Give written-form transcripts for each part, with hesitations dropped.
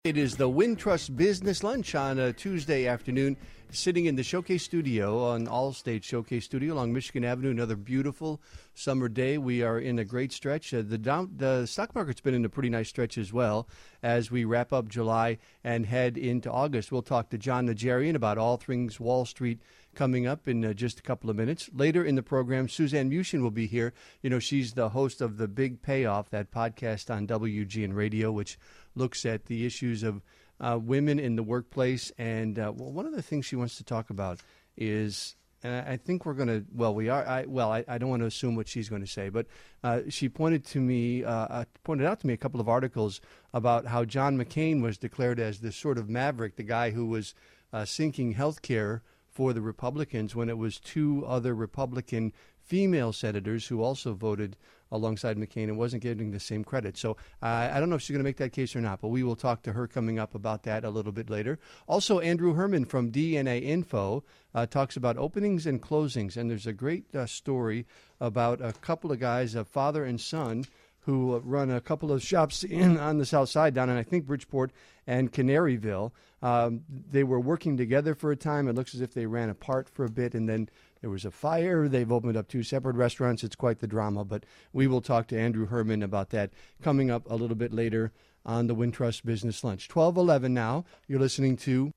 It is the Wintrust Business Lunch on a Tuesday afternoon, sitting in the Showcase Studio on Allstate Showcase Studio along Michigan Avenue. Another beautiful summer day. We are in a great stretch. The stock market's been in a pretty nice stretch as well as we wrap up July and head into August. We'll talk to Jon Najarian about all things Wall Street coming up in just a couple of minutes. Later in the program, Suzanne Mushin will be here. You know, she's the host of The Big Payoff, that podcast on WGN Radio, which looks at the issues of women in the workplace. And one of the things she wants to talk about is, and I think we're going to, I don't want to assume what she's going to say, but she pointed out to me a couple of articles about how John McCain was declared as this sort of maverick, the guy who was sinking health care for the Republicans, when it was two other Republican female senators who also voted alongside McCain and wasn't getting the same credit. So I don't know if she's going to make that case or not, but we will talk to her coming up about that a little bit later. Also, Andrew Herman from DNA Info talks about openings and closings, and there's a great story about a couple of guys, a father and son, who run a couple of shops on the south side down in, I think, Bridgeport and Canaryville. They were working together for a time. It looks as if they ran apart for a bit, and then there was a fire. They've opened up two separate restaurants. It's quite the drama, but we will talk to Andrew Herman about that coming up a little bit later on the Wintrust Business Lunch. 12:11 now. You're listening to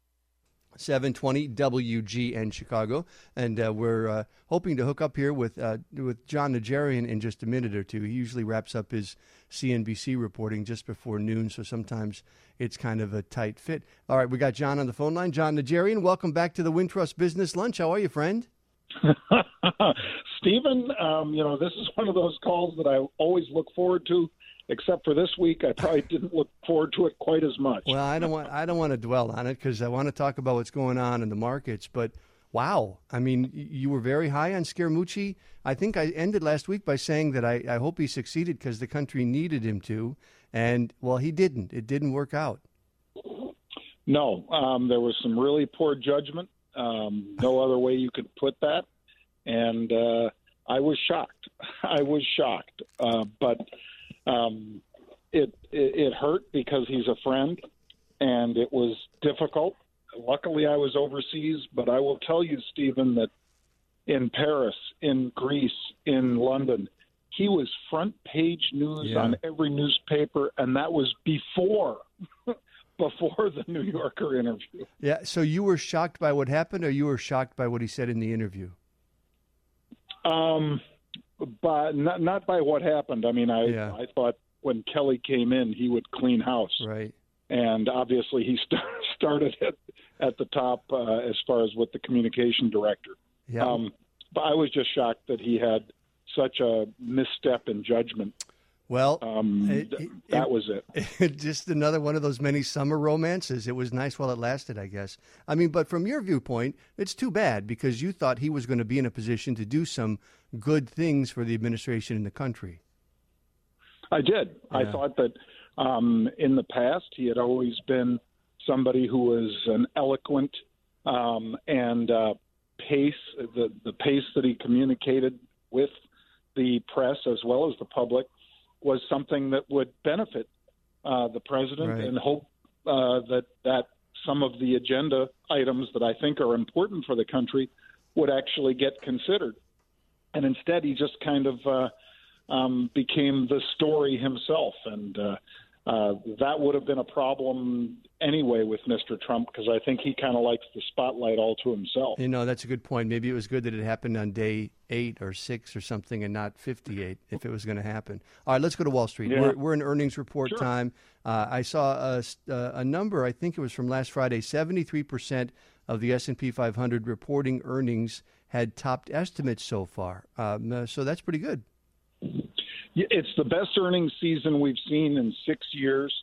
720 WGN Chicago, and we're hoping to hook up here with Jon Najarian in just a minute or two. He usually wraps up his CNBC reporting just before noon, so sometimes it's kind of a tight fit. All right, we got Jon on the phone line. Jon Najarian, welcome back to the Wintrust Business Lunch. How are you, friend? Stephen, this is one of those calls that I always look forward to. Except for this week, I probably didn't look forward to it quite as much. Well, I don't want to dwell on it because I want to talk about what's going on in the markets. But wow, I mean, you were very high on Scaramucci. I think I ended last week by saying that I hope he succeeded because the country needed him to, and well, he didn't. It didn't work out. No, there was some really poor judgment. No other way you could put that, and I was shocked. But. It hurt because he's a friend, and it was difficult. Luckily, I was overseas, but I will tell you, Stephen, that in Paris, in Greece, in London, he was front page news on every newspaper, and that was before the New Yorker interview. Yeah, so you were shocked by what happened, or you were shocked by what he said in the interview? But not by what happened. I mean, I thought when Kelly came in, he would clean house. Right. And obviously he started at the top as far as with the communication director. Yeah. But I was just shocked that he had such a misstep in judgment. Well, that was it. Just another one of those many summer romances. It was nice while it lasted, I guess. I mean, but from your viewpoint, it's too bad because you thought he was going to be in a position to do some good things for the administration and the country. I did. Yeah. I thought that in the past he had always been somebody who was an eloquent and pace, the pace that he communicated with the press as well as the public was something that would benefit the president, right. And hope that some of the agenda items that I think are important for the country would actually get considered. And instead, he just kind of became the story himself. And that would have been a problem anyway with Mr. Trump because I think he kind of likes the spotlight all to himself. You know, that's a good point. Maybe it was good that it happened on day 8 or 6 or something and not 58 if it was going to happen. All right, let's go to Wall Street. Yeah. We're in earnings report Sure. time. I saw a number, I think it was from last Friday, 73% of the S&P 500 reporting earnings had topped estimates so far. So that's pretty good. It's the best earnings season we've seen in 6 years.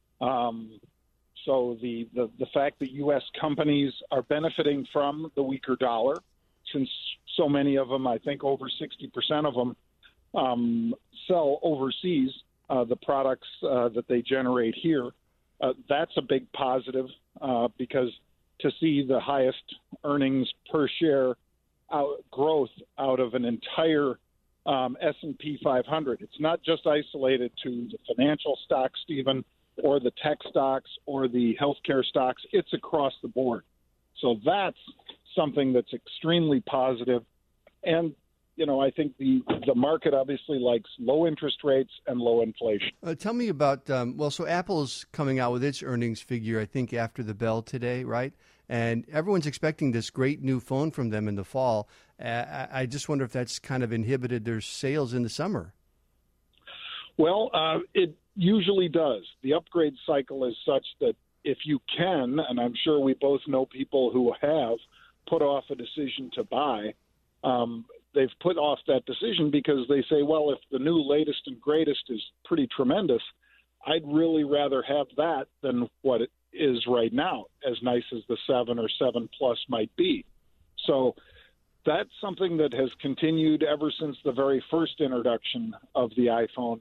So the fact that U.S. companies are benefiting from the weaker dollar, since so many of them, I think over 60% of them, sell overseas the products that they generate here, that's a big positive because to see the highest earnings per share growth out of an entire S&P 500. It's not just isolated to the financial stocks, Stephen. or the tech stocks or the healthcare stocks. It's across the board. So that's something that's extremely positive. And, I think the market obviously likes low interest rates and low inflation. Tell me about, so Apple's coming out with its earnings figure, I think, after the bell today, right? And everyone's expecting this great new phone from them in the fall. I just wonder if that's kind of inhibited their sales in the summer. Well, it usually does. The upgrade cycle is such that if you can, and I'm sure we both know people who have put off a decision to buy, they've put off that decision because they say, well, if the new latest and greatest is pretty tremendous, I'd really rather have that than what it is right now, as nice as the 7 or 7 Plus might be. So that's something that has continued ever since the very first introduction of the iPhone.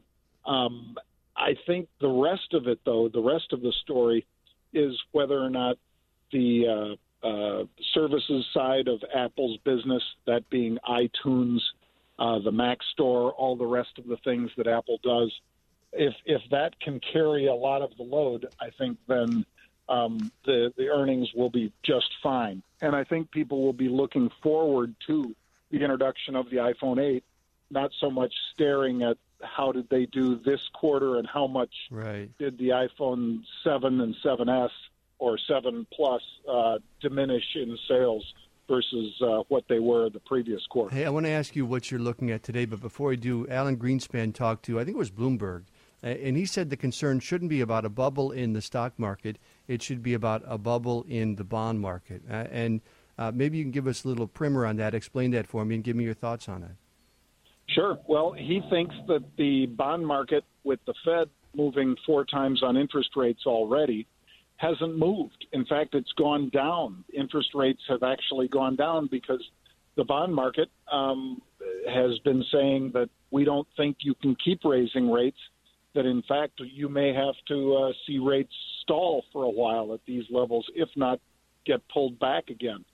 I think the rest of it, though, the rest of the story is whether or not the services side of Apple's business, that being iTunes, the Mac Store, all the rest of the things that Apple does, if that can carry a lot of the load, I think then the earnings will be just fine. And I think people will be looking forward to the introduction of the iPhone 8, not so much staring at how did they do this quarter and how much did the iPhone 7 and 7S or 7 Plus diminish in sales versus what they were the previous quarter. Hey, I want to ask you what you're looking at today, but before I do, Alan Greenspan talked to, I think it was Bloomberg, and he said the concern shouldn't be about a bubble in the stock market. It should be about a bubble in the bond market. And maybe you can give us a little primer on that, explain that for me, and give me your thoughts on it. Sure. Well, he thinks that the bond market, with the Fed moving 4 times on interest rates already, hasn't moved. In fact, it's gone down. Interest rates have actually gone down because the bond market has been saying that we don't think you can keep raising rates, that in fact you may have to see rates stall for a while at these levels, if not get pulled back again.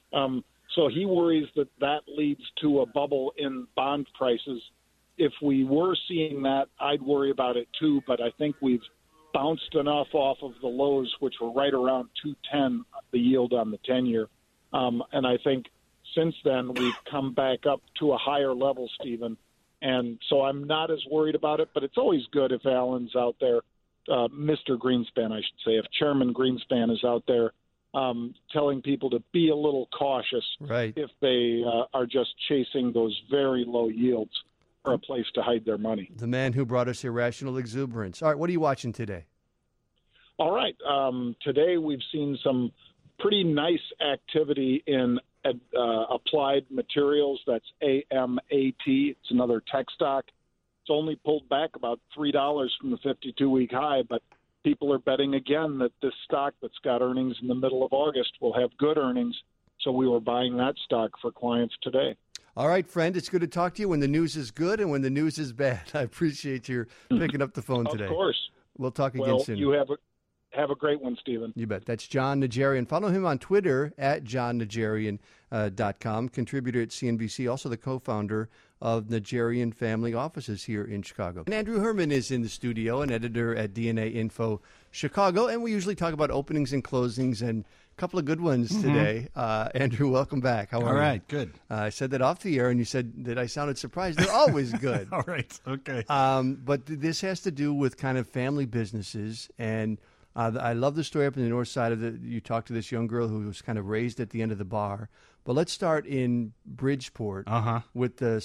So he worries that that leads to a bubble in bond prices. If we were seeing that, I'd worry about it too, but I think we've bounced enough off of the lows, which were right around 210, the yield on the 10-year. And I think since then we've come back up to a higher level, Stephen. And so I'm not as worried about it, but it's always good if Alan's out there, Mr. Greenspan, I should say, if Chairman Greenspan is out there telling people to be a little cautious if they are just chasing those very low yields for a place to hide their money. The man who brought us irrational exuberance. All right, what are you watching today? All right. Today we've seen some pretty nice activity in Applied Materials. That's AMAT. It's another tech stock. It's only pulled back about $3 from the 52-week high, but people are betting again that this stock that's got earnings in the middle of August will have good earnings. So we were buying that stock for clients today. All right, friend, it's good to talk to you when the news is good and when the news is bad. I appreciate your picking up the phone today. Of course. We'll talk again soon. You have a great one, Stephen. You bet. That's John Najarian. Follow him on Twitter at johnnajarian.com, contributor at CNBC, also the co-founder of Najarian Family Offices here in Chicago. And Andrew Herman is in the studio, an editor at DNA Info Chicago, and we usually talk about openings and closings and a couple of good ones today. Andrew, welcome back. How are you? All right, good. I said that off the air, and you said that I sounded surprised. They're always good. All right, okay. But this has to do with kind of family businesses, and I love the story up in the north side of you talked to this young girl who was kind of raised at the end of the bar. But let's start in Bridgeport with the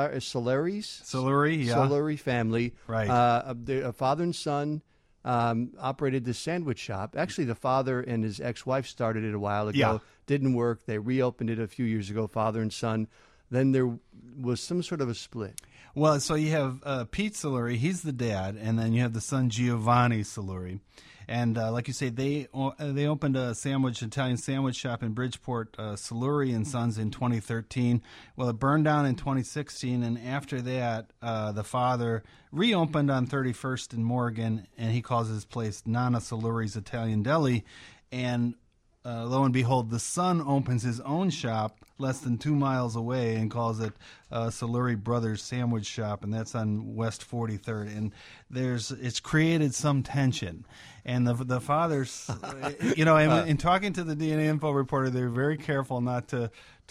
Solari family. Right. A father and son operated this sandwich shop. Actually, the father and his ex-wife started it a while ago. Yeah. Didn't work. They reopened it a few years ago, father and son. Then there was some sort of a split. Well, so you have Pete Solari, he's the dad, and then you have the son Giovanni Solari. And like you say, they opened a Italian sandwich shop in Bridgeport, Solari and Sons, in 2013. Well, it burned down in 2016, and after that, the father reopened on 31st in Morgan, and he calls his place Nana Solari's Italian Deli. And lo and behold, the son opens his own shop less than 2 miles away and calls it Soluri Brothers Sandwich Shop, and that's on West 43rd. And it's created some tension. And the fathers, in talking to the DNA Info reporter, they were very careful not to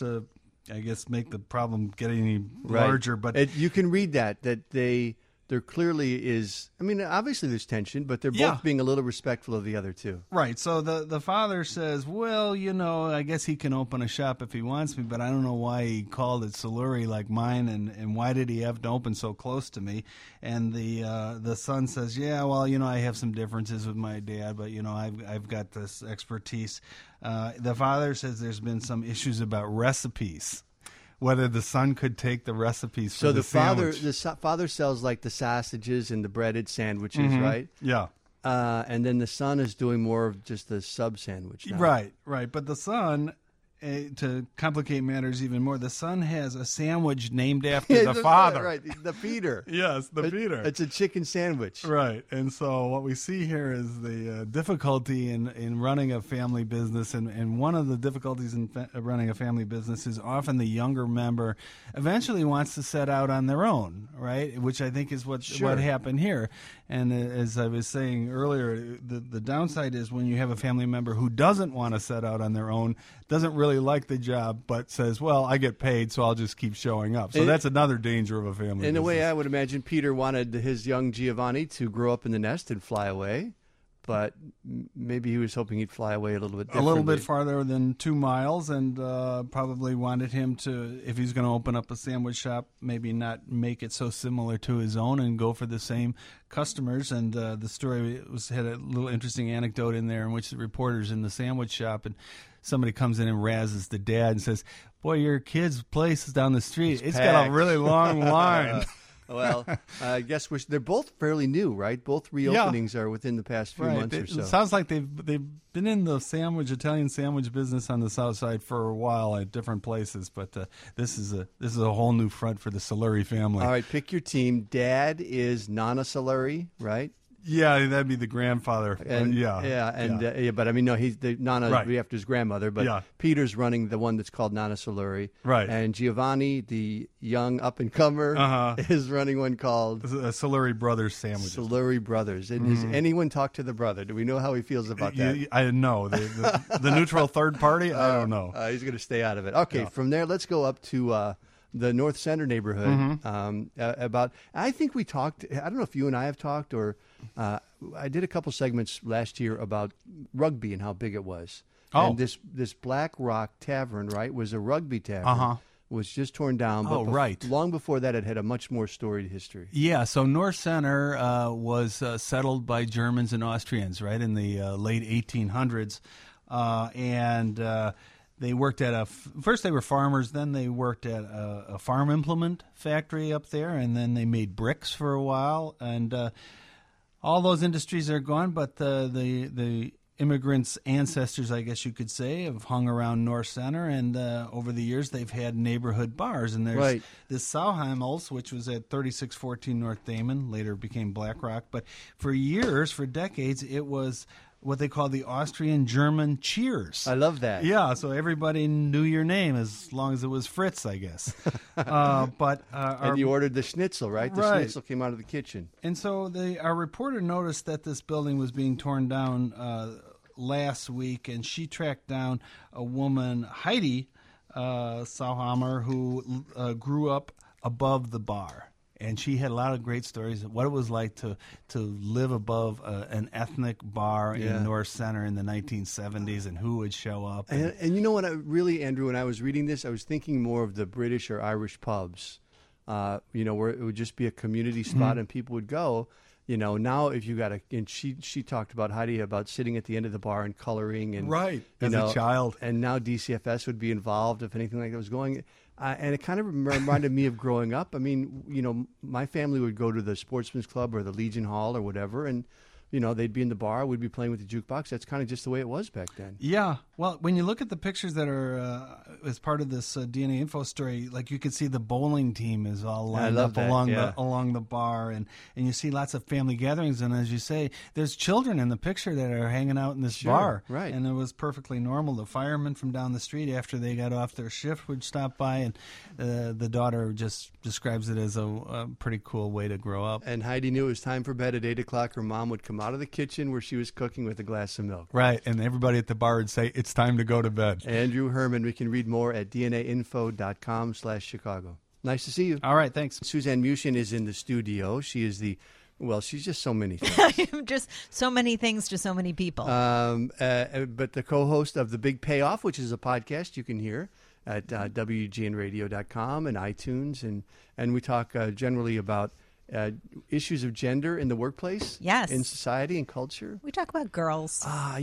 I guess, make the problem get any larger. But you can read that there clearly is. I mean, obviously there's tension, but they're both being a little respectful of the other two. Right. So the father says, well, I guess he can open a shop if he wants me, but I don't know why he called it Soluri like mine, and why did he have to open so close to me? And the son says, yeah, well, I have some differences with my dad, but I've got this expertise. The father says there's been some issues about recipes. Whether the son could take the recipes for the sandwich. The father sells like the sausages and the breaded sandwiches, right? Yeah. And then the son is doing more of just the sub sandwich now. Right. But the son, to complicate matters even more, the son has a sandwich named after the father. Right, the feeder. Yes, the feeder. It's a chicken sandwich. Right. And so what we see here is the difficulty in running a family business. And one of the difficulties in running a family business is often the younger member eventually wants to set out on their own, right? Which I think is what happened here. And as I was saying earlier, the downside is when you have a family member who doesn't want to set out on their own, doesn't really like the job, but says, well, I get paid, so I'll just keep showing up. So that's another danger of a family business. In a way, I would imagine Peter wanted his young Giovanni to grow up in the nest and fly away, but maybe he was hoping he'd fly away a little bit differently. A little bit farther than 2 miles, and probably wanted him to, if he's going to open up a sandwich shop, maybe not make it so similar to his own and go for the same customers. And the story had a little interesting anecdote in there in which the reporter's in the sandwich shop, and somebody comes in and razzes the dad and says, boy, your kid's place is down the street. It's got a really long line. Well, I guess they're both fairly new, right? Both reopenings are within the past few months or so. It sounds like they've been in the Italian sandwich business on the south side for a while at different places, but this is a whole new front for the Soluri family. All right, pick your team. Dad is Nana Soluri, right? Yeah, that'd be the grandfather. But I mean, no, he's the Nana after his grandmother. But Peter's running the one that's called Nana Soluri, right? And Giovanni, the young up and comer, is running one called Soluri Brothers Sandwiches. Soluri Brothers. And has anyone talked to the brother? Do we know how he feels about that? I know the neutral third party. I don't know. He's going to stay out of it. Okay, from there, let's go up to the North Center neighborhood. I think we talked. I don't know if you and I have talked, or I did a couple segments last year about rugby and how big it was. Oh. And this Black Rock Tavern, right, was a rugby tavern. Was just torn down. But long before that, it had a much more storied history. Yeah, so North Center was settled by Germans and Austrians, right, in the late 1800s. They worked at first they were farmers, then they worked at a farm implement factory up there, and then they made bricks for a while. And all those industries are gone, but the immigrants' ancestors, I guess you could say, have hung around North Center, and over the years they've had neighborhood bars. And there's this Sauheimels, which was at 3614 North Damon, later became Black Rock. But for years, for decades, it was what they call the Austrian-German Cheers. I love that. Yeah, so everybody knew your name as long as it was Fritz, I guess. And you ordered the schnitzel, right? The schnitzel came out of the kitchen. And so our reporter noticed that this building was being torn down last week, and she tracked down a woman, Heidi Sauhammer, who grew up above the bar. And she had a lot of great stories of what it was like to live above an ethnic bar in North Center in the 1970s and who would show up. And you know what, Andrew, when I was reading this, I was thinking more of the British or Irish pubs, where it would just be a community spot and people would go. Now if you got and she talked about Heidi about sitting at the end of the bar and coloring and as a child. And now DCFS would be involved if anything like that was going. And it kind of reminded me of growing up. I mean, my family would go to the Sportsman's Club or the Legion Hall or whatever, and they'd be in the bar, we'd be playing with the jukebox. That's kind of just the way it was back then. Yeah. Well, when you look at the pictures that are as part of this DNA info story, like you can see the bowling team is all lined up along the bar, and you see lots of family gatherings. And as you say, there's children in the picture that are hanging out in this bar. Right. And it was perfectly normal. The firemen from down the street, after they got off their shift, would stop by, and the daughter just describes it as a pretty cool way to grow up. And Heidi knew it was time for bed at 8 o'clock. Her mom would come out of the kitchen where she was cooking with a glass of milk. Right, and everybody at the bar would say, it's time to go to bed. Andrew Herman. We can read more at dnainfo.com/Chicago. Nice to see you. All right, thanks. Suzanne Mushin is in the studio. She is she's just so many things. Just so many things to so many people. But the co-host of The Big Payoff, which is a podcast you can hear at WGNradio.com and iTunes. And we talk generally about issues of gender in the workplace, yes, in society and culture. We talk about girls.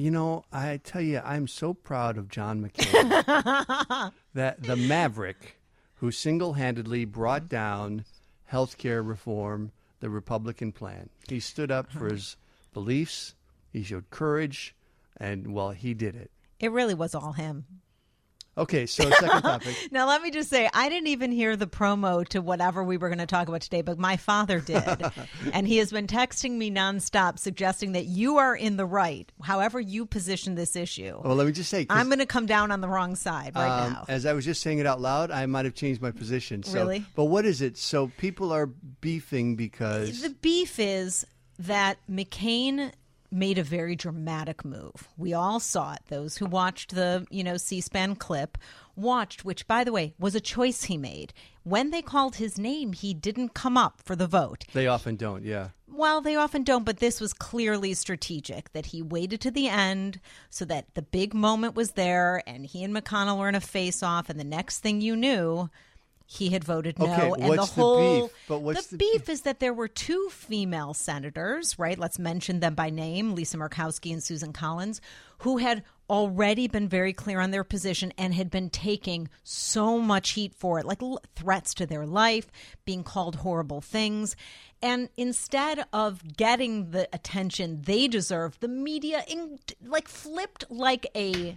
I tell you, I'm so proud of John McCain, that the maverick who single-handedly brought down healthcare reform, the Republican plan. He stood up for his beliefs. He showed courage, and he did it. It really was all him. Okay, so second topic. Now, let me just say, I didn't even hear the promo to whatever we were going to talk about today, but my father did. And he has been texting me nonstop, suggesting that you are in the right, however you position this issue. Well, let me just say, I'm going to come down on the wrong side right now. As I was just saying it out loud, I might have changed my position. So, really? But what is it? So people are beefing because... The beef is that McCain made a very dramatic move. We all saw it. Those who watched the, C-SPAN clip watched, which, by the way, was a choice he made. When they called his name, he didn't come up for the vote. They often don't, yeah. Well, they often don't, but this was clearly strategic, that he waited to the end so that the big moment was there, and he and McConnell were in a face-off, and the next thing you knew, he had voted no. Okay, and what's the whole beef? But what's the beef is that there were two female senators, right? Let's mention them by name, Lisa Murkowski and Susan Collins, who had already been very clear on their position and had been taking so much heat for it, like threats to their life, being called horrible things. And instead of getting the attention they deserved, the media flipped like a,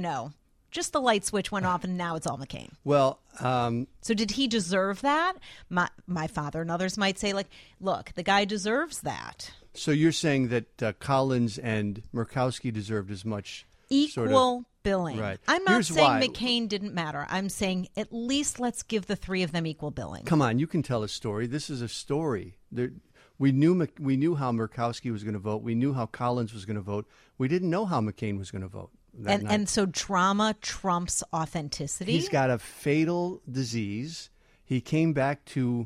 just the light switch went off, and now it's all McCain. Well, so did he deserve that? My father and others might say, look, the guy deserves that. So you're saying that Collins and Murkowski deserved as much equal billing. Right. I'm not Here's saying why. McCain didn't matter. I'm saying at least let's give the three of them equal billing. Come on, you can tell a story. This is a story. We knew how Murkowski was going to vote. We knew how Collins was going to vote. We didn't know how McCain was going to vote. And so drama trumps authenticity. He's got a fatal disease. He came back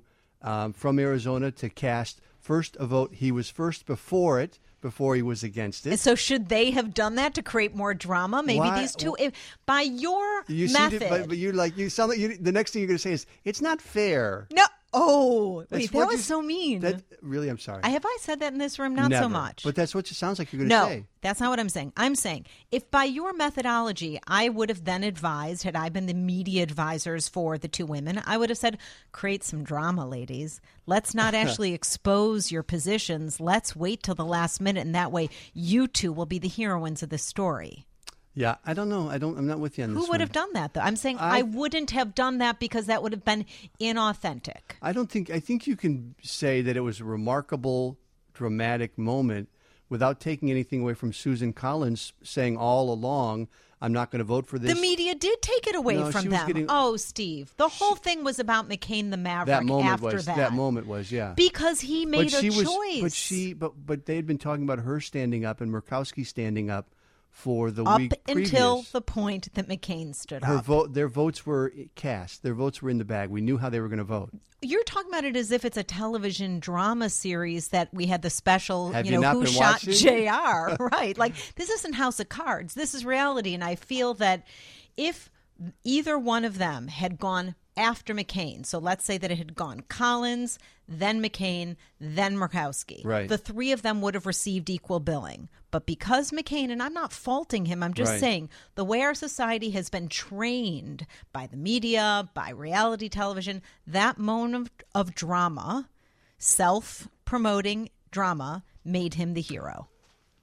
from Arizona to cast first a vote. He was first before he was against it. And so should they have done that to create more drama? Maybe these two, by your method. But you sound like the next thing you're going to say is, it's not fair. No. Oh, wait, that was so mean. Really, I'm sorry. Have I said that in this room? Not Never. so much. But that's what it sounds like you're going to say. No, that's not what I'm saying. I'm saying if by your methodology, I would have then advised, had I been the media advisors for the two women, I would have said, create some drama, ladies. Let's not actually expose your positions. Let's wait till the last minute, and that way you two will be the heroines of the story. Yeah, I don't know. I'm not with you on this. Who would have done that, though? I'm saying I wouldn't have done that because that would have been inauthentic. I think you can say that it was a remarkable, dramatic moment without taking anything away from Susan Collins saying all along, I'm not going to vote for this. The media did take it away from them. Steve, the whole thing was about McCain the Maverick That moment was, yeah. Because he made a choice. But they had been talking about her standing up and Murkowski standing up for the up week previous. Until the point that McCain stood up. Their votes were cast. Their votes were in the bag. We knew how they were going to vote. You're talking about it as if it's a television drama series that we had the special, Who Shot watching? JR, right? This isn't House of Cards. This is reality. And I feel that if either one of them had gone after McCain, so let's say that it had gone Collins, then McCain, then Murkowski. Right. The three of them would have received equal billing. But because McCain, and I'm not faulting him, I'm just saying the way our society has been trained by the media, by reality television, that moment of drama, self-promoting drama, made him the hero.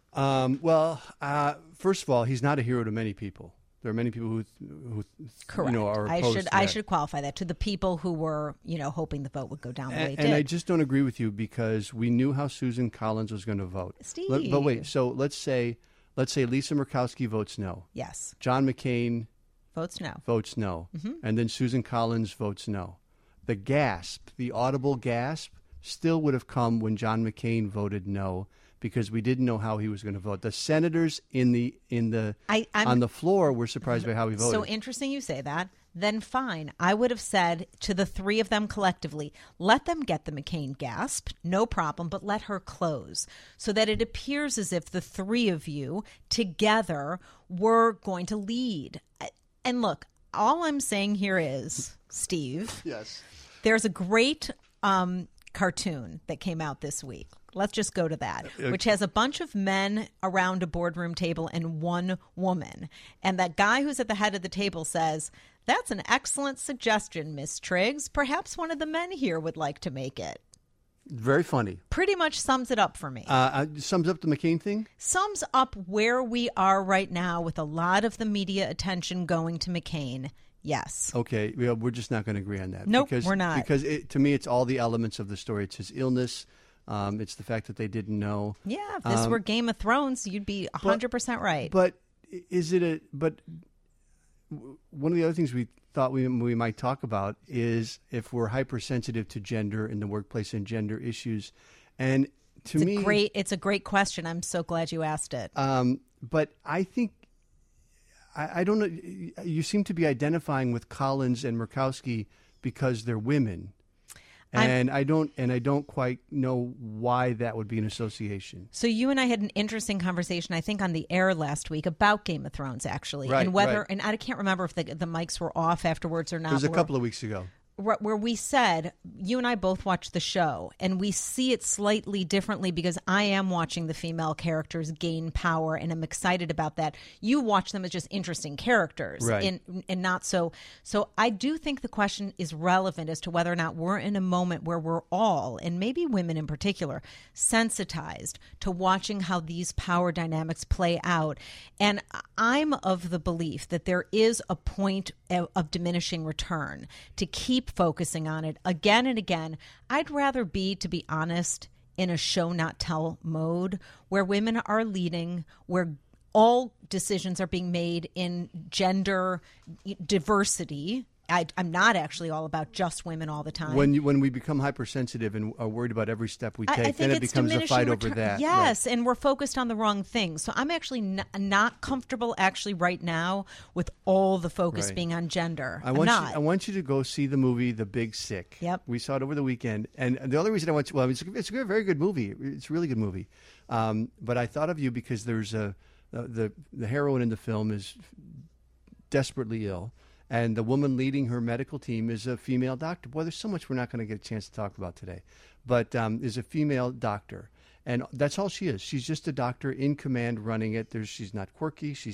First of all, he's not a hero to many people. There are many people who Correct. are opposed to that. I should qualify that to the people who were, hoping the vote would go down the way it did. And I just don't agree with you because we knew how Susan Collins was going to vote. Steve. But wait, so let's say Lisa Murkowski votes no. Yes. John McCain votes no. Mm-hmm. And then Susan Collins votes no. The gasp, the audible gasp, still would have come when John McCain voted no, because we didn't know how he was going to vote. The senators on the floor were surprised by how he voted. So interesting you say that. Then fine. I would have said to the three of them collectively, let them get the McCain gasp, no problem, but let her close, so that it appears as if the three of you together were going to lead. And look, all I'm saying here is, Steve, yes, there's a great cartoon that came out this week. Let's just go to that, which has a bunch of men around a boardroom table and one woman. And that guy who's at the head of the table says, "That's an excellent suggestion, Miss Triggs. Perhaps one of the men here would like to make it." Very funny. Pretty much sums it up for me. Sums up the McCain thing? Sums up where we are right now with a lot of the media attention going to McCain. Yes. Okay. We're just not going to agree on that. Nope, we're not. Because to me, it's all the elements of the story. It's his illness. It's the fact that they didn't know. Yeah, if this were Game of Thrones, you'd be 100% right. But one of the other things we thought we might talk about is if we're hypersensitive to gender in the workplace and gender issues. And it's a great question. I'm so glad you asked it. But I think, I don't know, you seem to be identifying with Collins and Murkowski because they're women. And I don't quite know why that would be an association. So you and I had an interesting conversation, I think, on the air last week about Game of Thrones, actually, right, and whether and I can't remember if the mics were off afterwards or not. It was a couple of weeks ago. Where we said, you and I both watched the show, and we see it slightly differently because I am watching the female characters gain power, and I'm excited about that. You watch them as just interesting characters, right. and not so. So I do think the question is relevant as to whether or not we're in a moment where we're all, and maybe women in particular, sensitized to watching how these power dynamics play out. And I'm of the belief that there is a point of diminishing return to keep focusing on it again and again. I'd rather be, to be honest, in a show not tell mode where women are leading, where all decisions are being made in gender diversity. I'm not actually all about just women all the time. When we become hypersensitive and are worried about every step we take, then it becomes a fight over that. Yes, right. And we're focused on the wrong things. So I'm actually not comfortable actually right now with all the focus being on gender. I want you to go see the movie The Big Sick. Yep. We saw it over the weekend. And the only reason I want you, it's a very good movie. It's a really good movie. But I thought of you because there's the heroine in the film is desperately ill. And the woman leading her medical team is a female doctor. Boy, there's so much we're not going to get a chance to talk about today. But is a female doctor. And that's all she is. She's just a doctor in command running it. She's not quirky. She's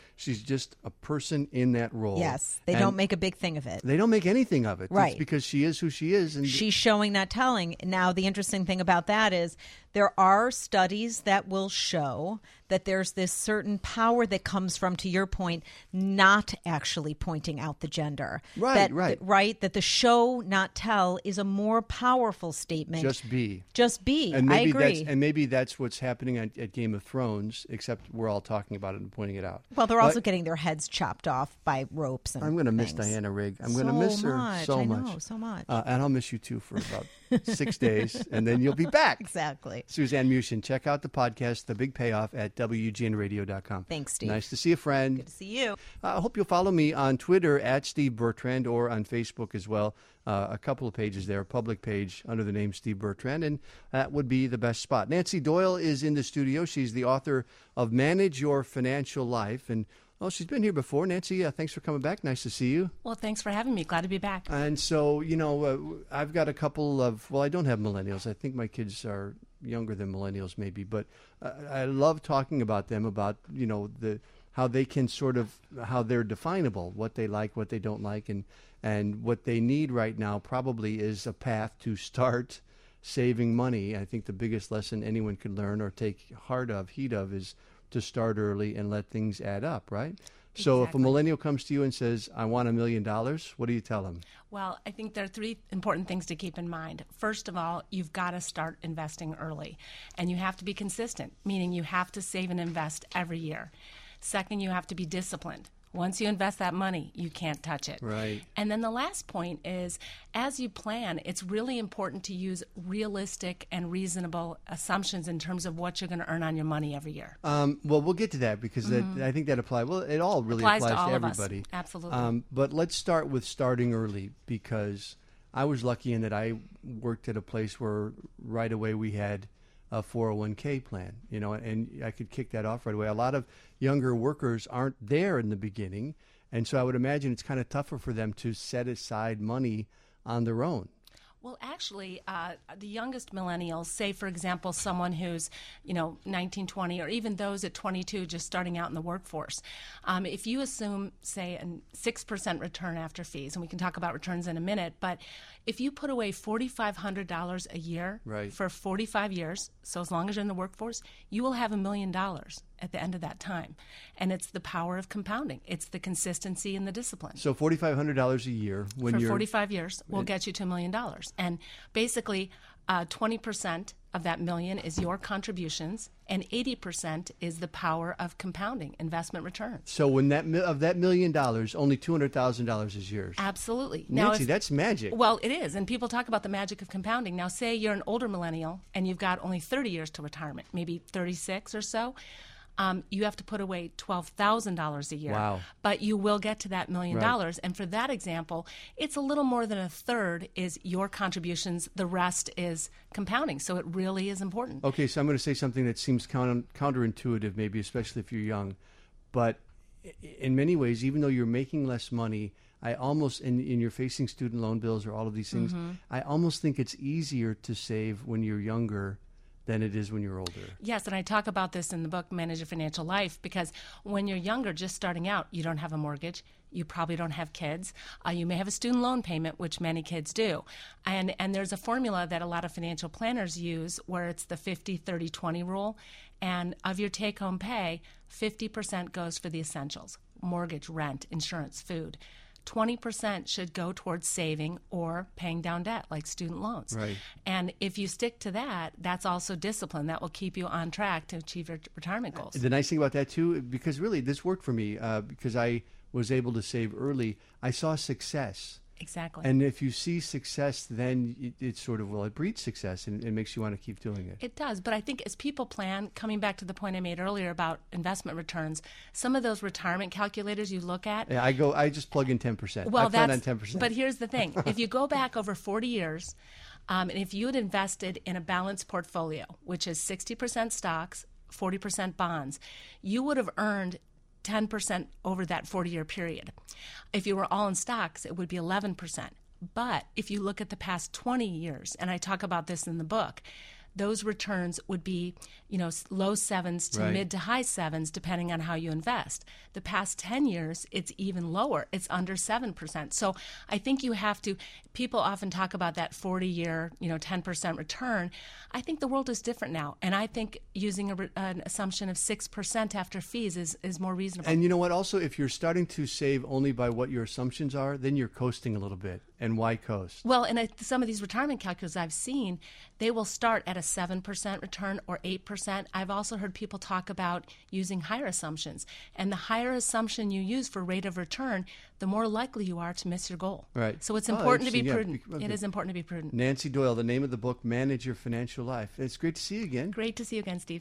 just a person in that role. Yes. They don't make a big thing of it. They don't make anything of it. Right. It's because she is who she is. And she's showing, not telling. Now, the interesting thing about that is there are studies that will show that there's this certain power that comes from, to your point, not actually pointing out the gender. Right, right. That the show, not tell, is a more powerful statement. Just be. And I agree. And maybe that's what's happening at Game of Thrones, except we're all talking about it and pointing it out. Well, they're also getting their heads chopped off by ropes and I'm going to miss things. Diana Rigg. I'm going to miss her so much. I know, so much. And I'll miss you, too, for about 6 days, and then you'll be back. Exactly. Suzanne Mushin, check out the podcast, The Big Payoff, at WGNradio.com. Thanks, Steve. Nice to see a friend. Good to see you. I hope you'll follow me on Twitter at Steve Bertrand or on Facebook as well. A couple of pages there, a public page under the name Steve Bertrand, and that would be the best spot. Nancy Doyle is in the studio. She's the author of Manage Your Financial Life, and she's been here before. Nancy, thanks for coming back. Nice to see you. Well, thanks for having me. Glad to be back. And so, I've got a couple of, I don't have millennials. I think my kids are younger than millennials maybe, but I love talking about them, about, how they can how they're definable, what they like, what they don't like, and what they need right now probably is a path to start saving money, I think the biggest lesson anyone could learn or take heed of is to start early and let things add up, right? So if a millennial comes to you and says, I want $1 million, what do you tell them? Well, I think there are three important things to keep in mind. First of all, you've got to start investing early, and you have to be consistent, meaning you have to save and invest every year. Second, you have to be disciplined. Once you invest that money, you can't touch it. Right. And then the last point is, as you plan, it's really important to use realistic and reasonable assumptions in terms of what you're going to earn on your money every year. Well, we'll get to that because I think that applies. Well, it all really applies to all to of us. everybody. Absolutely. But let's start with starting early, because I was lucky in that I worked at a place where right away we had a 401k plan, and I could kick that off right away. A lot of younger workers aren't there in the beginning, and so I would imagine it's kind of tougher for them to set aside money on their own. Well, actually, the youngest millennials, say, for example, someone who's, 19, 20, or even those at 22 just starting out in the workforce, if you assume, say, a 6% return after fees, and we can talk about returns in a minute, but if you put away $4,500 a year for 45 years, so as long as you're in the workforce, you will have $1 million at the end of that time. And it's the power of compounding. It's the consistency and the discipline. So $4,500 a year for 45 years will get you to $1 million. And basically, 20% of that million is your contributions, and 80% is the power of compounding investment returns. So when of that $1 million, only $200,000 is yours. Absolutely. Nancy, that's magic. Well, it is, and people talk about the magic of compounding. Now, say you're an older millennial and you've got only 30 years to retirement, maybe 36 or so. You have to put away $12,000 a year. Wow. But you will get to that $1 million. Right. And for that example, it's a little more than a third is your contributions. The rest is compounding. So it really is important. Okay, so I'm going to say something that seems counterintuitive, maybe, especially if you're young. But in many ways, even though you're making less money, I almost, and you're facing student loan bills or all of these things, I almost think it's easier to save when you're younger than it is when you're older. Yes, and I talk about this in the book, Manage Your Financial Life, because when you're younger, just starting out, you don't have a mortgage. You probably don't have kids. You may have a student loan payment, which many kids do. And there's a formula that a lot of financial planners use where it's the 50-30-20 rule. And of your take-home pay, 50% goes for the essentials: mortgage, rent, insurance, food. 20% should go towards saving or paying down debt, like student loans. Right. And if you stick to that, that's also discipline. That will keep you on track to achieve your retirement goals. The nice thing about that, too, because really this worked for me, because I was able to save early, I saw success. Exactly. And if you see success, then it sort of, it breeds success and it makes you want to keep doing it. It does. But I think as people plan, coming back to the point I made earlier about investment returns, some of those retirement calculators you look at. Yeah, I just plug in 10%. Well, I plan on 10%. But here's the thing. If you go back over 40 years, and if you had invested in a balanced portfolio, which is 60% stocks, 40% bonds, you would have earned 10% over that 40-year period. If you were all in stocks, it would be 11%. But if you look at the past 20 years, and I talk about this in the book, those returns would be, low sevens to mid to high sevens, depending on how you invest. The past 10 years, it's even lower. It's under 7%. So I think you have to, people often talk about that 40-year, 10% return. I think the world is different now. And I think using an assumption of 6% after fees is more reasonable. And you know what? Also, if you're starting to save only by what your assumptions are, then you're coasting a little bit. And why coast? Well, and some of these retirement calculators I've seen, they will start at a 7% return or 8%. I've also heard people talk about using higher assumptions. And the higher assumption you use for rate of return, the more likely you are to miss your goal. Right. So it's important to be interesting. prudent. It is important to be prudent. Nancy Doyle, the name of the book, Manage Your Financial Life. It's great to see you again. Great to see you again, Steve.